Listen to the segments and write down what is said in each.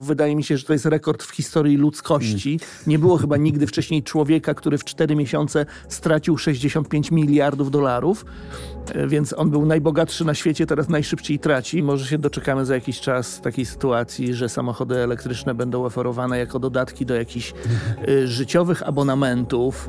Wydaje mi się, że to jest rekord w historii ludzkości. Nie było chyba nigdy wcześniej człowieka, który w 4 miesiące stracił 65 miliardów dolarów. Więc on był najbogatszy na świecie, teraz najszybciej traci. Może się doczekamy za jakiś czas takiej sytuacji, że samochody elektryczne będą oferowane jako dodatki do jakichś życiowych abonamentów.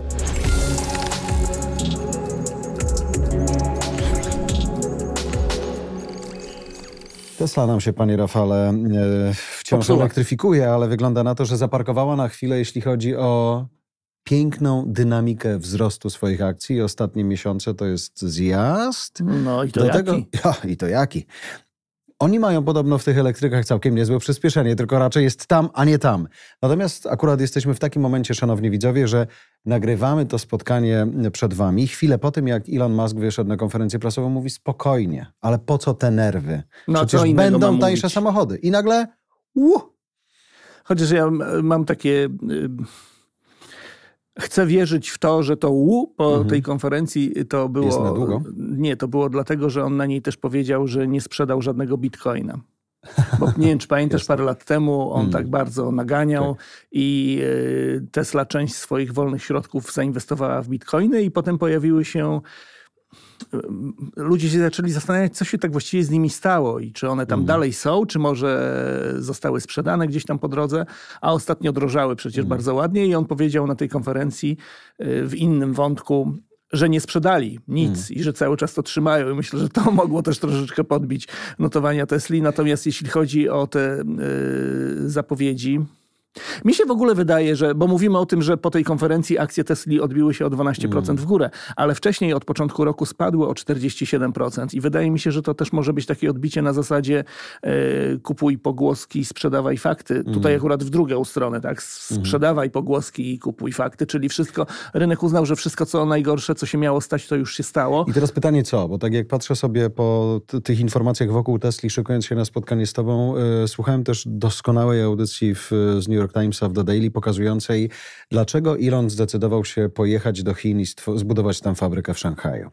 Tesla nam się, panie Rafale, wciąż elektryfikuje, ale wygląda na to, że zaparkowała na chwilę, jeśli chodzi o piękną dynamikę wzrostu swoich akcji. Ostatnie miesiące to jest zjazd. No i to jaki? I to jaki. Oni mają podobno w tych elektrykach całkiem niezłe przyspieszenie, tylko raczej jest tam, a nie tam. Natomiast akurat jesteśmy w takim momencie, szanowni widzowie, że nagrywamy to spotkanie przed wami. Chwilę po tym, jak Elon Musk wyszedł na konferencję prasową, mówi spokojnie, ale po co te nerwy? Przecież będą tańsze samochody. I nagle Chociaż ja mam takie... Chcę wierzyć w to, że to po tej konferencji to było... Jest na długo? Nie, to było dlatego, że on na niej też powiedział, że nie sprzedał żadnego bitcoina. Bo nie wiem, czy pamiętasz, parę lat temu on tak bardzo naganiał i Tesla część swoich wolnych środków zainwestowała w bitcoiny i potem pojawiły się... Ludzie się zaczęli zastanawiać, co się tak właściwie z nimi stało i czy one tam dalej są, czy może zostały sprzedane gdzieś tam po drodze, a ostatnio drożały przecież bardzo ładnie i on powiedział na tej konferencji w innym wątku, że nie sprzedali nic i że cały czas to trzymają i myślę, że to mogło też troszeczkę podbić notowania Tesli. Natomiast jeśli chodzi o te zapowiedzi, mi się w ogóle wydaje, że, bo mówimy o tym, że po tej konferencji akcje Tesli odbiły się o 12% w górę, ale wcześniej od początku roku spadły o 47% i wydaje mi się, że to też może być takie odbicie na zasadzie kupuj pogłoski, sprzedawaj fakty. Tutaj akurat w drugą stronę, tak? Sprzedawaj pogłoski i kupuj fakty, czyli wszystko, rynek uznał, że wszystko co najgorsze, co się miało stać, to już się stało. I teraz pytanie co? Bo tak jak patrzę sobie po tych informacjach wokół Tesli, szykując się na spotkanie z tobą, słuchałem też doskonałej audycji z New York Timesa w The Daily pokazującej, dlaczego Elon zdecydował się pojechać do Chin i zbudować tam fabrykę w Szanghaju.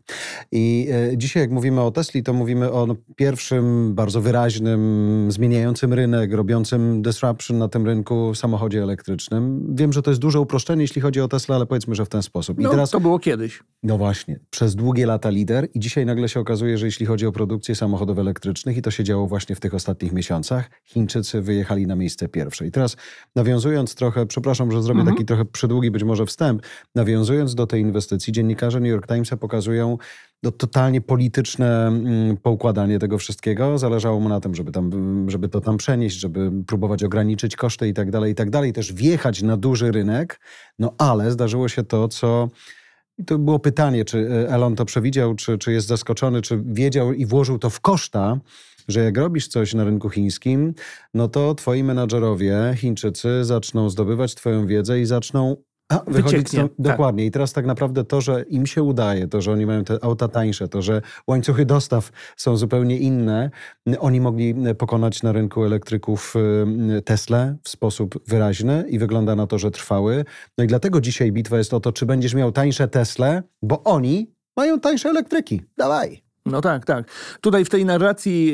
I dzisiaj jak mówimy o Tesli, to mówimy o pierwszym, bardzo wyraźnym, zmieniającym rynek, robiącym disruption na tym rynku samochodzie elektrycznym. Wiem, że to jest duże uproszczenie, jeśli chodzi o Tesla, ale powiedzmy, że w ten sposób. I teraz, to było kiedyś. No właśnie, przez długie lata lider i dzisiaj nagle się okazuje, że jeśli chodzi o produkcję samochodów elektrycznych i to się działo właśnie w tych ostatnich miesiącach, Chińczycy wyjechali na miejsce pierwsze. I teraz nawiązując trochę, przepraszam, że zrobię taki trochę przydługi być może wstęp, nawiązując do tej inwestycji, dziennikarze New York Timesa pokazują totalnie polityczne poukładanie tego wszystkiego. Zależało mu na tym, żeby to tam przenieść, żeby próbować ograniczyć koszty i tak dalej, też wjechać na duży rynek, no ale zdarzyło się to, co... I to było pytanie, czy Elon to przewidział, czy jest zaskoczony, czy wiedział i włożył to w koszta, że jak robisz coś na rynku chińskim, no to twoi menadżerowie, Chińczycy, zaczną zdobywać twoją wiedzę i zaczną wychodzić stąd. Dokładnie. I teraz tak naprawdę to, że im się udaje, to, że oni mają te auta tańsze, to, że łańcuchy dostaw są zupełnie inne, oni mogli pokonać na rynku elektryków Teslę w sposób wyraźny i wygląda na to, że trwały. No i dlatego dzisiaj bitwa jest o to, czy będziesz miał tańsze Tesle, bo oni mają tańsze elektryki. Dawaj. No tak. Tutaj w tej narracji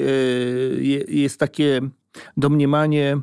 jest takie domniemanie,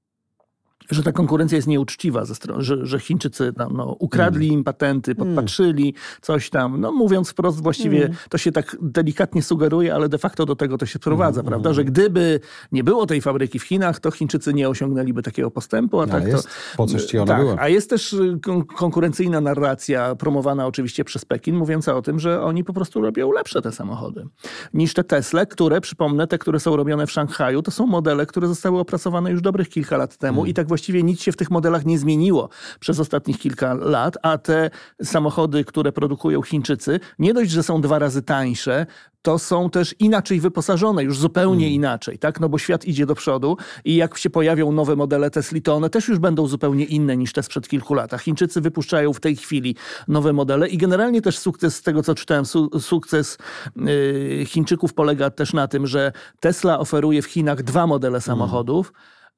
że ta konkurencja jest nieuczciwa, że Chińczycy tam, ukradli im patenty, podpatrzyli coś tam. No mówiąc wprost, właściwie to się tak delikatnie sugeruje, ale de facto do tego to się sprowadza, prawda? Że gdyby nie było tej fabryki w Chinach, to Chińczycy nie osiągnęliby takiego postępu. Po coś ci ona była. A jest też konkurencyjna narracja promowana oczywiście przez Pekin, mówiąca o tym, że oni po prostu robią lepsze te samochody niż te Tesle, które, przypomnę, te, które są robione w Szanghaju, to są modele, które zostały opracowane już dobrych kilka lat temu i tak właściwie nic się w tych modelach nie zmieniło przez ostatnich kilka lat, a te samochody, które produkują Chińczycy, nie dość, że są 2 razy tańsze, to są też inaczej wyposażone, już zupełnie inaczej, tak? No bo świat idzie do przodu i jak się pojawią nowe modele Tesli, to one też już będą zupełnie inne niż te sprzed kilku lat. Chińczycy wypuszczają w tej chwili nowe modele i generalnie też sukces, z tego co czytałem, sukces Chińczyków polega też na tym, że Tesla oferuje w Chinach 2 modele samochodów,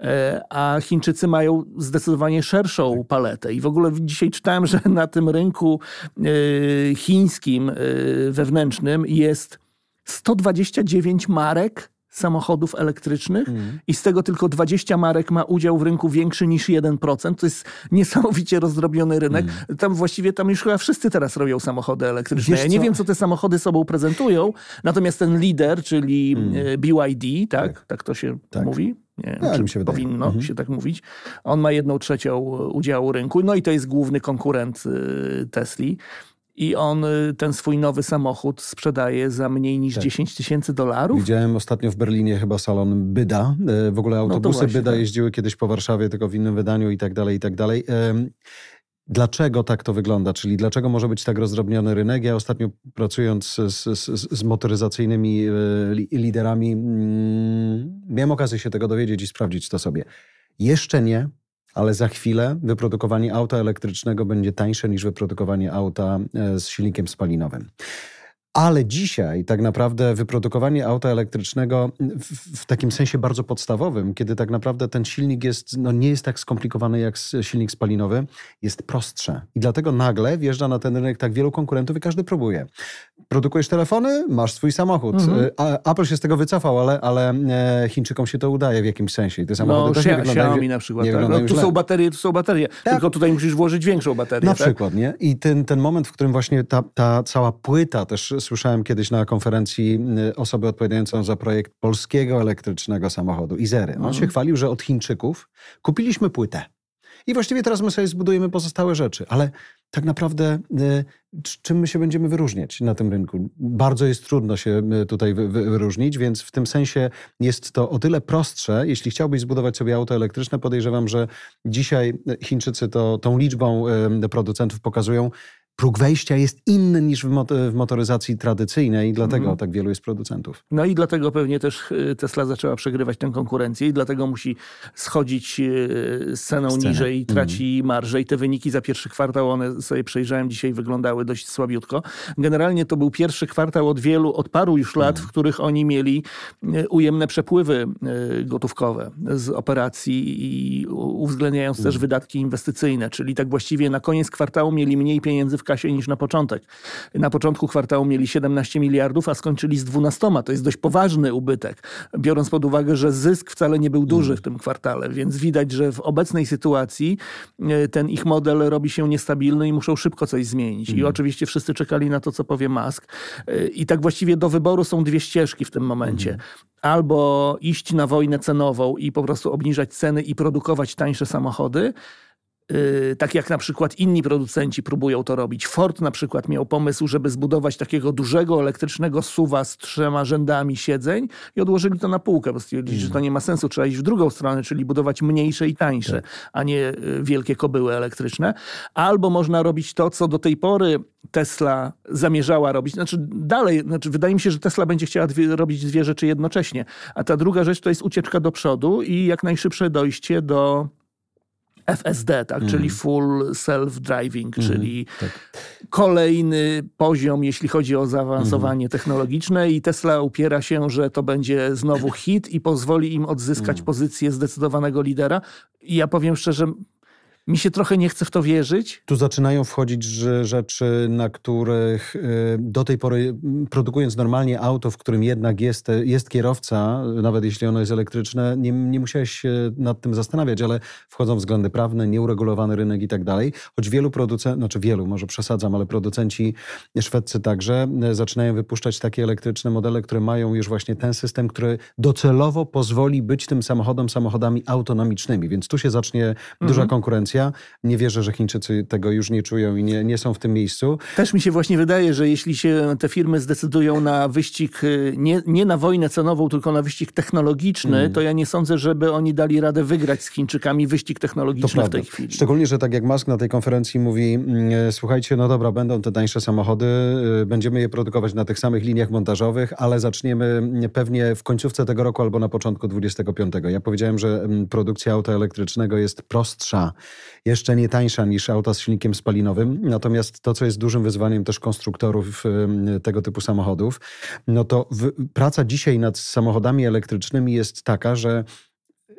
a Chińczycy mają zdecydowanie szerszą paletę. I w ogóle dzisiaj czytałem, że na tym rynku chińskim wewnętrznym jest 129 marek samochodów elektrycznych i z tego tylko 20 marek ma udział w rynku większy niż 1%. To jest niesamowicie rozdrobiony rynek. Tam już chyba wszyscy teraz robią samochody elektryczne. Ja nie wiem, co te samochody sobą prezentują, natomiast ten lider, czyli BYD, tak to się mówi? Nie wiem, mi się wydaje. Powinno się tak mówić. On ma 1/3 udziału rynku. No i to jest główny konkurent Tesli. I on ten swój nowy samochód sprzedaje za mniej niż $10,000. Widziałem ostatnio w Berlinie chyba salon Byda. W ogóle autobusy Byda jeździły kiedyś po Warszawie, tylko w innym wydaniu i tak dalej, i tak dalej. Dlaczego tak to wygląda? Czyli dlaczego może być tak rozdrobniony rynek? Ja ostatnio pracując z motoryzacyjnymi liderami miałem okazję się tego dowiedzieć i sprawdzić to sobie. Jeszcze nie, ale za chwilę wyprodukowanie auta elektrycznego będzie tańsze niż wyprodukowanie auta z silnikiem spalinowym. Ale dzisiaj tak naprawdę wyprodukowanie auta elektrycznego w takim sensie bardzo podstawowym, kiedy tak naprawdę ten silnik nie jest tak skomplikowany jak silnik spalinowy, jest prostsze. I dlatego nagle wjeżdża na ten rynek tak wielu konkurentów i każdy próbuje. Produkujesz telefony, masz swój samochód. Apple się z tego wycofał, ale Chińczykom się to udaje w jakimś sensie. I te samochody też nie wyglądają Xiaomi na przykład. Tu są baterie. Tak. Tylko tutaj musisz włożyć większą baterię. Na przykład, nie? I ten moment, w którym właśnie ta cała płyta, też słyszałem kiedyś na konferencji osobę odpowiadającą za projekt polskiego elektrycznego samochodu, Izery. On się chwalił, że od Chińczyków kupiliśmy płytę. I właściwie teraz my sobie zbudujemy pozostałe rzeczy. Ale tak naprawdę czym my się będziemy wyróżniać na tym rynku? Bardzo jest trudno się tutaj wyróżnić, więc w tym sensie jest to o tyle prostsze. Jeśli chciałbyś zbudować sobie auto elektryczne, podejrzewam, że dzisiaj Chińczycy tą liczbą producentów pokazują, próg wejścia jest inny niż w motoryzacji tradycyjnej i dlatego tak wielu jest producentów. No i dlatego pewnie też Tesla zaczęła przegrywać tę konkurencję i dlatego musi schodzić z ceną niżej i traci marżę. I te wyniki za pierwszy kwartał, one sobie przejrzałem dzisiaj, wyglądały dość słabiutko. Generalnie to był pierwszy kwartał od paru już lat, w których oni mieli ujemne przepływy gotówkowe z operacji i uwzględniając też wydatki inwestycyjne. Czyli tak właściwie na koniec kwartału mieli mniej pieniędzy w kasie niż na początek. Na początku kwartału mieli 17 miliardów, a skończyli z 12. To jest dość poważny ubytek, biorąc pod uwagę, że zysk wcale nie był duży w tym kwartale, więc widać, że w obecnej sytuacji ten ich model robi się niestabilny i muszą szybko coś zmienić. I oczywiście wszyscy czekali na to, co powie Musk. I tak właściwie do wyboru są dwie ścieżki w tym momencie. Albo iść na wojnę cenową i po prostu obniżać ceny i produkować tańsze samochody, tak jak na przykład inni producenci próbują to robić. Ford na przykład miał pomysł, żeby zbudować takiego dużego elektrycznego SUV-a z 3 rzędami siedzeń i odłożyli to na półkę, bo stwierdzili, że to nie ma sensu. Trzeba iść w drugą stronę, czyli budować mniejsze i tańsze, a nie wielkie kobyły elektryczne. Albo można robić to, co do tej pory Tesla zamierzała robić. Wydaje mi się, że Tesla będzie chciała robić dwie rzeczy jednocześnie. A ta druga rzecz to jest ucieczka do przodu i jak najszybsze dojście do FSD, czyli Full Self-Driving, czyli kolejny poziom, jeśli chodzi o zaawansowanie technologiczne i Tesla upiera się, że to będzie znowu hit i pozwoli im odzyskać pozycję zdecydowanego lidera. I ja powiem szczerze, mi się trochę nie chce w to wierzyć. Tu zaczynają wchodzić rzeczy, na których do tej pory, produkując normalnie auto, w którym jednak jest kierowca, nawet jeśli ono jest elektryczne, nie musiałeś się nad tym zastanawiać, ale wchodzą względy prawne, nieuregulowany rynek i tak dalej. Choć wielu producentów, może przesadzam, ale producenci szwedzcy także zaczynają wypuszczać takie elektryczne modele, które mają już właśnie ten system, który docelowo pozwoli być tym samochodami autonomicznymi. Więc tu się zacznie duża konkurencja. Nie wierzę, że Chińczycy tego już nie czują i nie są w tym miejscu. Też mi się właśnie wydaje, że jeśli się te firmy zdecydują na wyścig, nie na wojnę cenową, tylko na wyścig technologiczny, to ja nie sądzę, żeby oni dali radę wygrać z Chińczykami wyścig technologiczny w tej chwili. Szczególnie, że tak jak Musk na tej konferencji mówi, słuchajcie, no dobra, będą te tańsze samochody, będziemy je produkować na tych samych liniach montażowych, ale zaczniemy pewnie w końcówce tego roku albo na początku 25. Ja powiedziałem, że produkcja auta elektrycznego jest prostsza, jeszcze nie tańsza niż auta z silnikiem spalinowym. Natomiast to, co jest dużym wyzwaniem też konstruktorów tego typu samochodów, no to praca dzisiaj nad samochodami elektrycznymi jest taka, że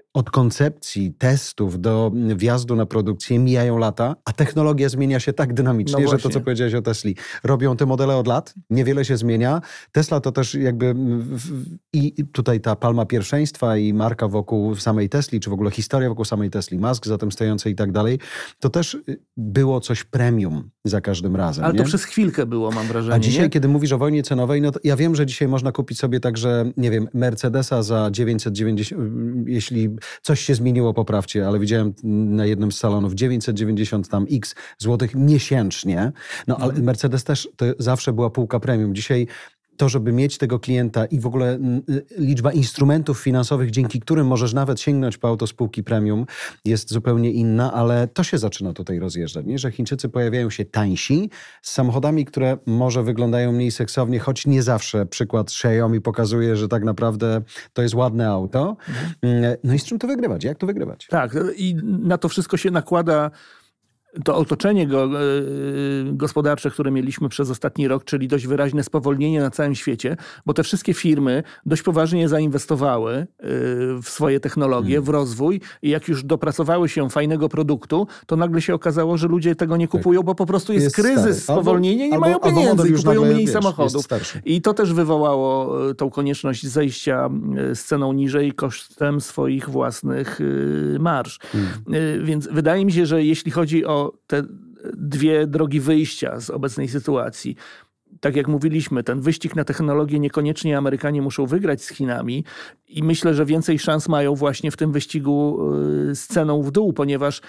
od koncepcji, testów do wjazdu na produkcję mijają lata, a technologia zmienia się tak dynamicznie, że to, co powiedziałeś o Tesli, robią te modele od lat, niewiele się zmienia. Tesla to też jakby i tutaj ta palma pierwszeństwa i marka wokół samej Tesli, czy w ogóle historia wokół samej Tesli, Musk za tym stojący i tak dalej, to też było coś premium za każdym razem. Ale nie? to przez chwilkę było, mam wrażenie. A dzisiaj, nie? kiedy mówisz o wojnie cenowej, no to ja wiem, że dzisiaj można kupić sobie także, nie wiem, Mercedesa za 990, jeśli coś się zmieniło, poprawcie, ale widziałem na jednym z salonów 990 tam x złotych miesięcznie. No ale Mercedes też to zawsze była półka premium. Dzisiaj to, żeby mieć tego klienta i w ogóle liczba instrumentów finansowych, dzięki którym możesz nawet sięgnąć po auto spółki premium, jest zupełnie inna, ale to się zaczyna tutaj rozjeżdżać, nie? Że Chińczycy pojawiają się tańsi z samochodami, które może wyglądają mniej seksownie, choć nie zawsze. Przykład Xiaomi pokazuje, że tak naprawdę to jest ładne auto. No i z czym to wygrywać? Jak to wygrywać? Tak, i na to wszystko się nakłada to otoczenie gospodarcze, które mieliśmy przez ostatni rok, czyli dość wyraźne spowolnienie na całym świecie, bo te wszystkie firmy dość poważnie zainwestowały w swoje technologie, w rozwój i jak już dopracowały się fajnego produktu, to nagle się okazało, że ludzie tego nie kupują, bo po prostu jest kryzys, spowolnienie, nie mają pieniędzy i kupują mniej samochodów. I to też wywołało tą konieczność zejścia z ceną niżej kosztem swoich własnych marż. Więc wydaje mi się, że jeśli chodzi o te dwie drogi wyjścia z obecnej sytuacji. Tak jak mówiliśmy, ten wyścig na technologię niekoniecznie Amerykanie muszą wygrać z Chinami i myślę, że więcej szans mają właśnie w tym wyścigu z ceną w dół, ponieważ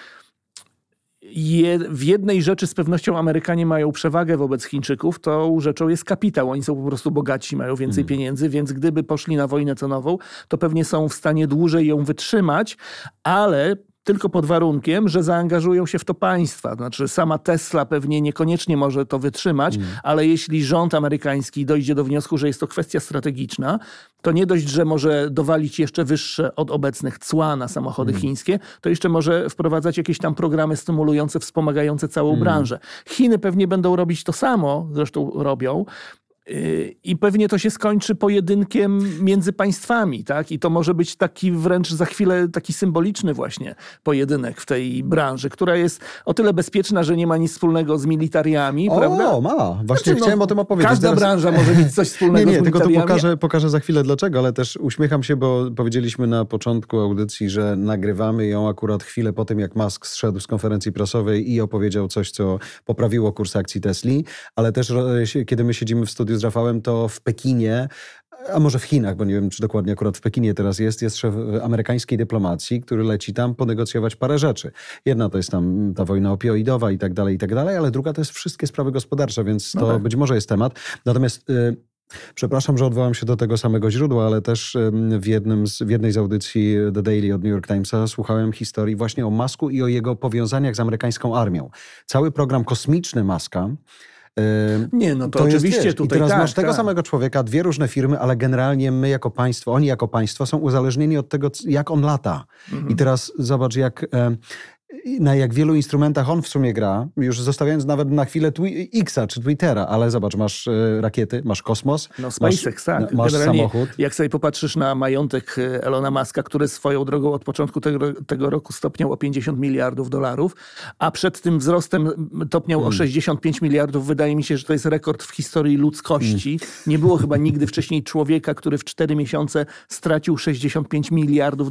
w jednej rzeczy z pewnością Amerykanie mają przewagę wobec Chińczyków, tą rzeczą jest kapitał. Oni są po prostu bogatsi, mają więcej pieniędzy, więc gdyby poszli na wojnę cenową, to pewnie są w stanie dłużej ją wytrzymać, ale tylko pod warunkiem, że zaangażują się w to państwa. Znaczy sama Tesla pewnie niekoniecznie może to wytrzymać, ale jeśli rząd amerykański dojdzie do wniosku, że jest to kwestia strategiczna, to nie dość, że może dowalić jeszcze wyższe od obecnych cła na samochody chińskie, to jeszcze może wprowadzać jakieś tam programy stymulujące, wspomagające całą branżę. Chiny pewnie będą robić to samo, zresztą robią, i pewnie to się skończy pojedynkiem między państwami, tak? I to może być taki wręcz za chwilę taki symboliczny właśnie pojedynek w tej branży, która jest o tyle bezpieczna, że nie ma nic wspólnego z militariami, prawda? Ma. Właśnie chciałem o tym opowiedzieć. Każda branża może mieć coś wspólnego z militariami. Tylko to pokażę za chwilę dlaczego, ale też uśmiecham się, bo powiedzieliśmy na początku audycji, że nagrywamy ją akurat chwilę po tym, jak Musk zszedł z konferencji prasowej i opowiedział coś, co poprawiło kurs akcji Tesli, ale też kiedy my siedzimy w studiu z Rafałem, to w Pekinie, a może w Chinach, bo nie wiem, czy dokładnie akurat w Pekinie teraz jest szef amerykańskiej dyplomacji, który leci tam ponegocjować parę rzeczy. Jedna to jest tam ta wojna opioidowa i tak dalej, ale druga to jest wszystkie sprawy gospodarcze, więc to być może jest temat. Natomiast przepraszam, że odwołam się do tego samego źródła, ale też w jednej z audycji The Daily od New York Timesa słuchałem historii właśnie o Musku i o jego powiązaniach z amerykańską armią. Cały program kosmiczny Muska to oczywiście jest, tutaj i teraz masz tego samego człowieka, dwie różne firmy, ale generalnie my jako państwo, oni jako państwo są uzależnieni od tego, jak on lata. I teraz zobacz, na jak wielu instrumentach on w sumie gra, już zostawiając nawet na chwilę Xa czy Twittera, ale zobacz, masz rakiety, masz kosmos, SpaceX, tak. Masz samochód. Jak sobie popatrzysz na majątek Elona Muska, który swoją drogą od początku tego roku stopniał o $50 miliardów, a przed tym wzrostem topniał o 65 miliardów. Wydaje mi się, że to jest rekord w historii ludzkości. Nie było chyba nigdy wcześniej człowieka, który w 4 miesiące stracił $65 miliardów.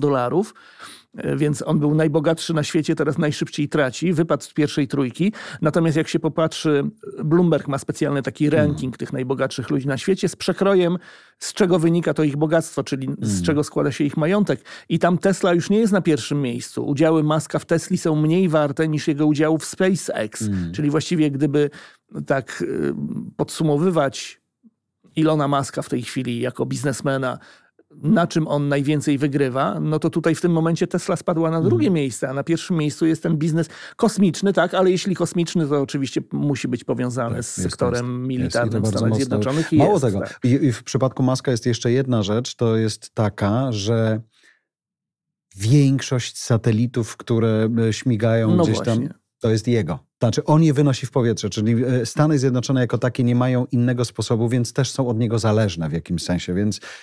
Więc on był najbogatszy na świecie, teraz najszybciej traci, wypadł z pierwszej trójki. Natomiast jak się popatrzy, Bloomberg ma specjalny taki ranking tych najbogatszych ludzi na świecie z przekrojem, z czego wynika to ich bogactwo, czyli z czego składa się ich majątek. I tam Tesla już nie jest na pierwszym miejscu. Udziały Muska w Tesli są mniej warte niż jego udział w SpaceX. Czyli właściwie gdyby tak podsumowywać Elona Muska w tej chwili jako biznesmena, na czym on najwięcej wygrywa, no to tutaj w tym momencie Tesla spadła na drugie miejsce, a na pierwszym miejscu jest ten biznes kosmiczny, tak, ale jeśli kosmiczny, to oczywiście musi być powiązany z sektorem militarnym Stanów Zjednoczonych. Mało tego. Tak. I w przypadku Muska jest jeszcze jedna rzecz, to jest taka, że większość satelitów, które śmigają gdzieś tam, to jest jego. Znaczy on je wynosi w powietrze, czyli Stany Zjednoczone jako takie nie mają innego sposobu, więc też są od niego zależne w jakimś sensie, więc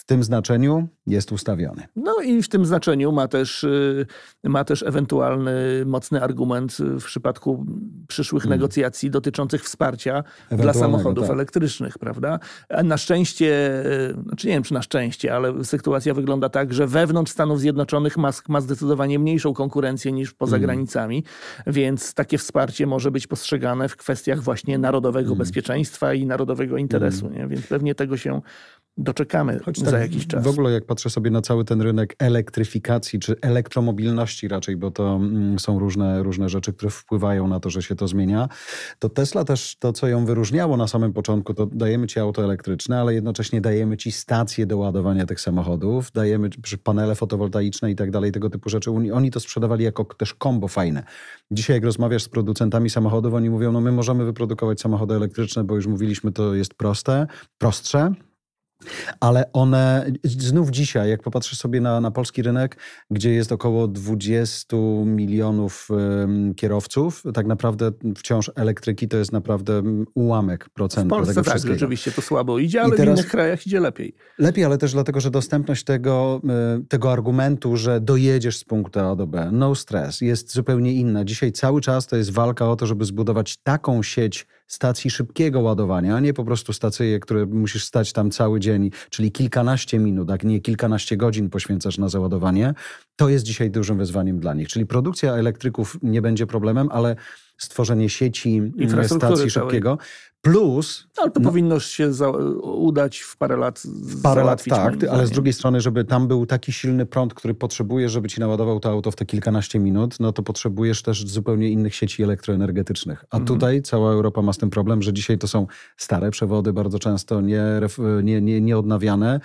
tym znaczeniu jest ustawiony. No i w tym znaczeniu ma też ewentualny mocny argument w przypadku przyszłych negocjacji dotyczących wsparcia dla samochodów elektrycznych, prawda? Na szczęście, znaczy nie wiem czy na szczęście, ale sytuacja wygląda tak, że wewnątrz Stanów Zjednoczonych ma zdecydowanie mniejszą konkurencję niż poza granicami, więc takie wsparcie może być postrzegane w kwestiach właśnie narodowego bezpieczeństwa i narodowego interesu, nie? Więc pewnie tego się doczekamy za jakiś czas. W ogóle jak patrzę sobie na cały ten rynek elektryfikacji, czy elektromobilności raczej, bo to są różne rzeczy, które wpływają na to, że się to zmienia, to Tesla też to, co ją wyróżniało na samym początku, to dajemy ci auto elektryczne, ale jednocześnie dajemy ci stacje do ładowania tych samochodów, dajemy panele fotowoltaiczne i tak dalej, tego typu rzeczy. Oni to sprzedawali jako też combo fajne. Dzisiaj jak rozmawiasz z producentami samochodów, oni mówią, no my możemy wyprodukować samochody elektryczne, bo już mówiliśmy, to jest prostsze. Ale one, znów dzisiaj, jak popatrzysz sobie na polski rynek, gdzie jest około 20 milionów kierowców, tak naprawdę wciąż elektryki to jest naprawdę ułamek procenta tego wszystkiego. W Polsce tak, rzeczywiście to słabo idzie, ale w innych krajach idzie lepiej. Lepiej, ale też dlatego, że dostępność tego argumentu, że dojedziesz z punktu A do B, no stress, jest zupełnie inna. Dzisiaj cały czas to jest walka o to, żeby zbudować taką sieć stacji szybkiego ładowania, a nie po prostu stacje, które musisz stać tam cały dzień, czyli kilkanaście minut, a nie kilkanaście godzin poświęcasz na załadowanie. To jest dzisiaj dużym wyzwaniem dla nich. Czyli produkcja elektryków nie będzie problemem, ale stworzenie sieci stacji szybkiego. Plus... Ale to powinno się udać w parę lat. Tak, ale z drugiej strony, żeby tam był taki silny prąd, który potrzebujesz, żeby ci naładował to auto w te kilkanaście minut, no to potrzebujesz też zupełnie innych sieci elektroenergetycznych. A tutaj cała Europa ma z tym problem, że dzisiaj to są stare przewody, bardzo często nieodnawiane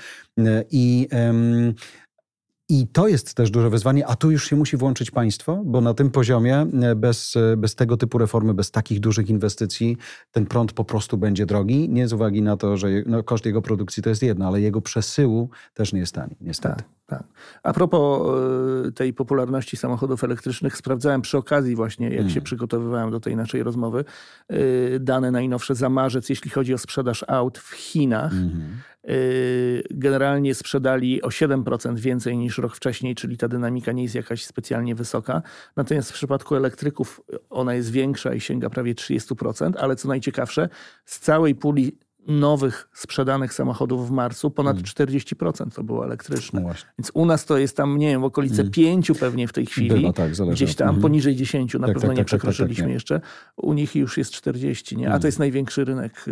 i to jest też duże wyzwanie, a tu już się musi włączyć państwo, bo na tym poziomie bez tego typu reformy, bez takich dużych inwestycji ten prąd po prostu będzie drogi. Nie z uwagi na to, że koszt jego produkcji to jest jedno, ale jego przesyłu też nie jest tani, niestety. Tak. A propos tej popularności samochodów elektrycznych, sprawdzałem przy okazji właśnie, jak się przygotowywałem do tej naszej rozmowy, dane najnowsze za marzec, jeśli chodzi o sprzedaż aut w Chinach. Generalnie sprzedali o 7% więcej niż rok wcześniej, czyli ta dynamika nie jest jakaś specjalnie wysoka. Natomiast w przypadku elektryków ona jest większa i sięga prawie 30%, ale co najciekawsze, z całej puli nowych sprzedanych samochodów w marcu ponad 40% to było elektryczne. No więc u nas to jest tam, nie wiem, w okolice 5 pewnie w tej chwili. Bywa, tak, gdzieś tam poniżej 10, na pewno nie przekroczyliśmy jeszcze. U nich już jest 40, nie? A to jest największy rynek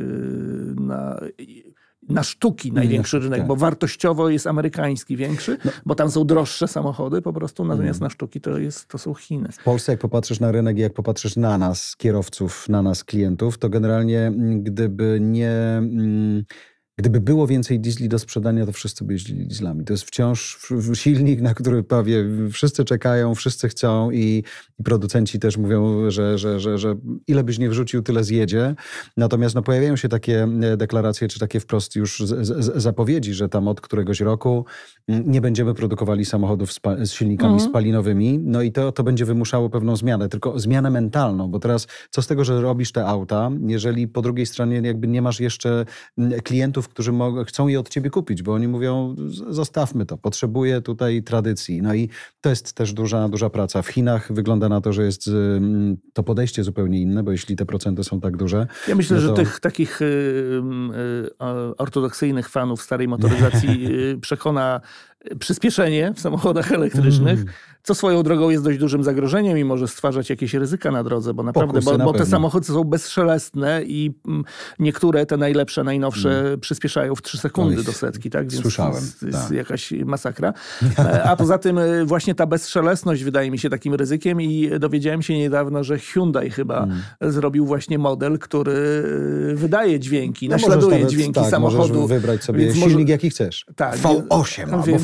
na sztuki największy rynek, bo wartościowo jest amerykański większy, bo tam są droższe samochody po prostu, natomiast na sztuki to są Chiny. W Polsce jak popatrzysz na rynek i jak popatrzysz na nas, kierowców, na nas, klientów, to generalnie gdyby było więcej diesli do sprzedania, to wszyscy by jeździli dieslami. To jest wciąż silnik, na który prawie wszyscy czekają, wszyscy chcą i producenci też mówią, że ile byś nie wrzucił, tyle zjedzie. Natomiast pojawiają się takie deklaracje, czy takie wprost już zapowiedzi, że tam od któregoś roku nie będziemy produkowali samochodów z silnikami spalinowymi. No i to będzie wymuszało pewną zmianę, tylko zmianę mentalną, bo teraz co z tego, że robisz te auta, jeżeli po drugiej stronie jakby nie masz jeszcze klientów, którzy chcą je od ciebie kupić, bo oni mówią, zostawmy to, potrzebuję tutaj tradycji. No i to jest też duża praca. W Chinach wygląda na to, że jest to podejście zupełnie inne, bo jeśli te procenty są tak duże... Ja myślę, że tych takich ortodoksyjnych fanów starej motoryzacji przekona przyspieszenie w samochodach elektrycznych, co swoją drogą jest dość dużym zagrożeniem i może stwarzać jakieś ryzyka na drodze, bo naprawdę, bo te samochody są bezszelestne i niektóre, te najlepsze, najnowsze przyspieszają w 3 sekundy do setki, tak? Więc słyszałem. To jest jakaś masakra. A poza tym właśnie ta bezszelestność wydaje mi się takim ryzykiem i dowiedziałem się niedawno, że Hyundai chyba zrobił właśnie model, który wydaje dźwięki, naśladuje dźwięki samochodu. Możesz wybrać sobie silnik, jaki chcesz. Tak, V8 albo V6.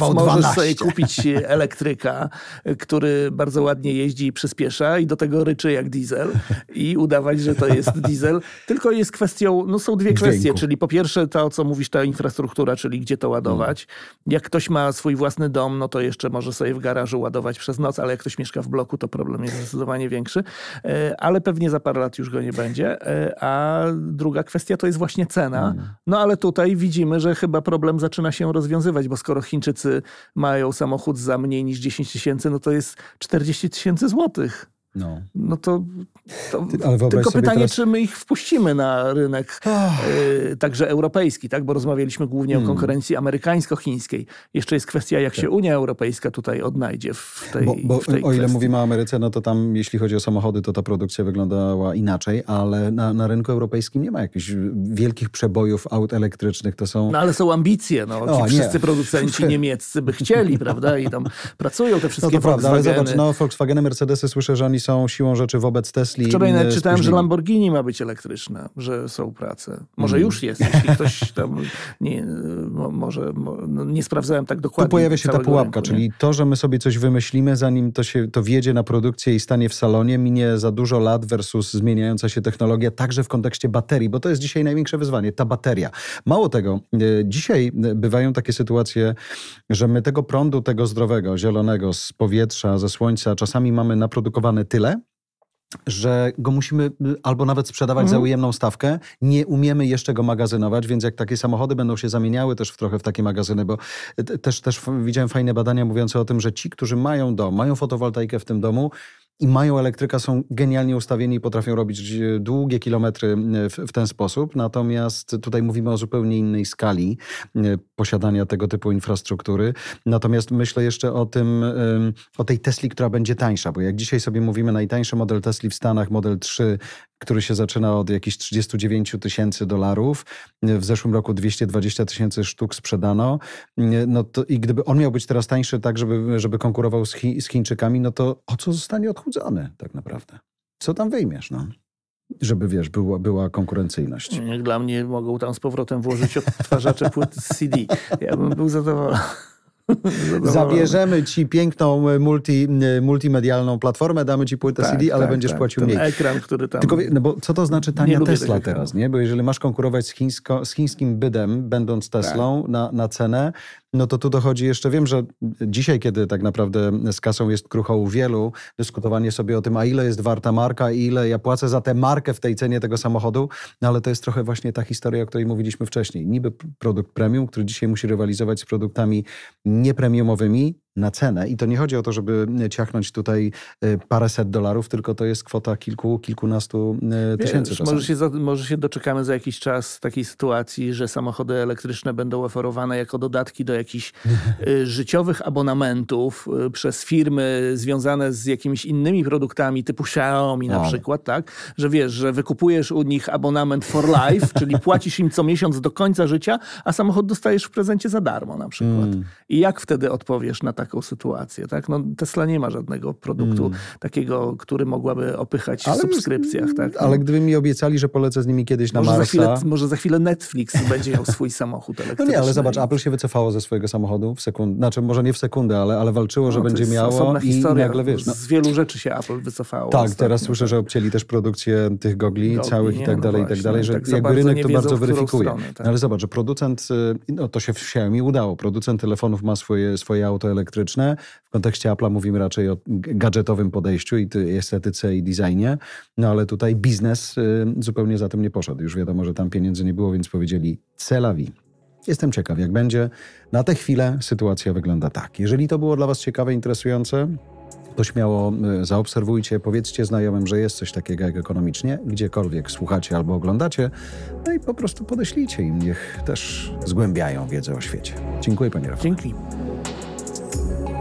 możesz sobie kupić elektryka, który bardzo ładnie jeździ i przyspiesza i do tego ryczy jak diesel i udawać, że to jest diesel. Tylko jest kwestią, no są dwie kwestie, czyli po pierwsze to, o co mówisz, ta infrastruktura, czyli gdzie to ładować. Jak ktoś ma swój własny dom, no to jeszcze może sobie w garażu ładować przez noc, ale jak ktoś mieszka w bloku, to problem jest zdecydowanie większy. Ale pewnie za parę lat już go nie będzie. A druga kwestia to jest właśnie cena. No ale tutaj widzimy, że chyba problem zaczyna się rozwiązywać, bo skoro Chińczycy mają samochód za mniej niż 10 tysięcy, no to jest 40 tysięcy złotych. No to tylko pytanie, teraz... czy my ich wpuścimy na rynek także europejski, tak? Bo rozmawialiśmy głównie o konkurencji amerykańsko-chińskiej. Jeszcze jest kwestia, jak się Unia Europejska tutaj odnajdzie w tej kwestii. O ile mówimy o Ameryce, no to tam jeśli chodzi o samochody, to ta produkcja wyglądała inaczej, ale na rynku europejskim nie ma jakichś wielkich przebojów aut elektrycznych. To są... No ale są ambicje. Wszyscy producenci niemieccy by chcieli, prawda? I tam pracują te wszystkie Volkswageny. Ale zobacz, Volkswageny, Mercedesy, słyszę, że oni są siłą rzeczy wobec Tesli. Wczoraj nawet czytałem, że Lamborghini ma być elektryczne, że są prace. Może już jest, jeśli ktoś tam nie sprawdzałem tak dokładnie. Tu pojawia się ta pułapka, czyli to, że my sobie coś wymyślimy, zanim to wjedzie na produkcję i stanie w salonie, minie za dużo lat versus zmieniająca się technologia, także w kontekście baterii, bo to jest dzisiaj największe wyzwanie, ta bateria. Mało tego, dzisiaj bywają takie sytuacje, że my tego prądu, tego zdrowego, zielonego, z powietrza, ze słońca, czasami mamy naprodukowany tyle, że go musimy albo nawet sprzedawać za ujemną stawkę, nie umiemy jeszcze go magazynować, więc jak takie samochody będą się zamieniały też trochę w takie magazyny, bo też widziałem fajne badania mówiące o tym, że ci, którzy mają dom, mają fotowoltaikę w tym domu i mają elektryka, są genialnie ustawieni i potrafią robić długie kilometry w ten sposób. Natomiast tutaj mówimy o zupełnie innej skali posiadania tego typu infrastruktury. Natomiast myślę jeszcze o tej Tesli, która będzie tańsza, bo jak dzisiaj sobie mówimy, najtańszy model Tesli w Stanach, model 3, który się zaczyna od jakichś $39,000. W zeszłym roku 220 000 sztuk sprzedano. No to, i gdyby on miał być teraz tańszy tak, żeby konkurował z Chińczykami, no to o co zostanie odchudzony tak naprawdę? Co tam wyjmiesz, no? Żeby, wiesz, była konkurencyjność. Jak dla mnie mogą tam z powrotem włożyć odtwarzacze płyt CD. Ja bym był zadowolony. Zabierzemy ci piękną multimedialną platformę, damy ci płytę CD, ale będziesz płacił mniej. Ekran, który tam... Tylko, no bo co to znaczy tania Tesla teraz, nie? Bo jeżeli masz konkurować z chińskim bydem, będąc Teslą na cenę, no to tu dochodzi jeszcze, wiem, że dzisiaj, kiedy tak naprawdę z kasą jest krucho u wielu, dyskutowanie sobie o tym, a ile jest warta marka i ile ja płacę za tę markę w tej cenie tego samochodu, no ale to jest trochę właśnie ta historia, o której mówiliśmy wcześniej. Niby produkt premium, który dzisiaj musi rywalizować z produktami niepremiumowymi na cenę. I to nie chodzi o to, żeby ciachnąć tutaj paręset dolarów, tylko to jest kwota kilkunastu tysięcy czasami. Może się doczekamy za jakiś czas takiej sytuacji, że samochody elektryczne będą oferowane jako dodatki do jakichś życiowych abonamentów przez firmy związane z jakimiś innymi produktami typu Xiaomi na przykład, tak? Że wiesz, że wykupujesz u nich abonament for life, czyli płacisz im co miesiąc do końca życia, a samochód dostajesz w prezencie za darmo na przykład. I jak wtedy odpowiesz na taką sytuację, tak? No Tesla nie ma żadnego produktu takiego, który mogłaby opychać w subskrypcjach, tak? No. Ale gdyby mi obiecali, że polecę z nimi kiedyś na Marsa... Może za chwilę Netflix będzie miał swój samochód elektryczny. No nie, ale zobacz, Apple się wycofało ze swojego samochodu w sekundę. Znaczy, może nie w sekundę, ale walczyło, że będzie miało i nagle, wiesz... Z wielu rzeczy się Apple wycofało. Tak, teraz słyszę, że obcięli też produkcję tych gogli całych i tak dalej, że tak jakby rynek to bardzo weryfikuje. Tak. Ale zobacz, że producent, no to się w Xiaomi udało, producent telefonów ma swoje auto elektryczne. W kontekście Apple'a mówimy raczej o gadżetowym podejściu i estetyce i designie, no ale tutaj biznes zupełnie za tym nie poszedł. Już wiadomo, że tam pieniędzy nie było, więc powiedzieli c'est la vie. Jestem ciekaw, jak będzie. Na tę chwilę sytuacja wygląda tak. Jeżeli to było dla was ciekawe, interesujące, to śmiało zaobserwujcie, powiedzcie znajomym, że jest coś takiego jak Ekonomicznie, gdziekolwiek słuchacie albo oglądacie, no i po prostu podeślijcie im, niech też zgłębiają wiedzę o świecie. Dziękuję, panie Rafale. Dzięki.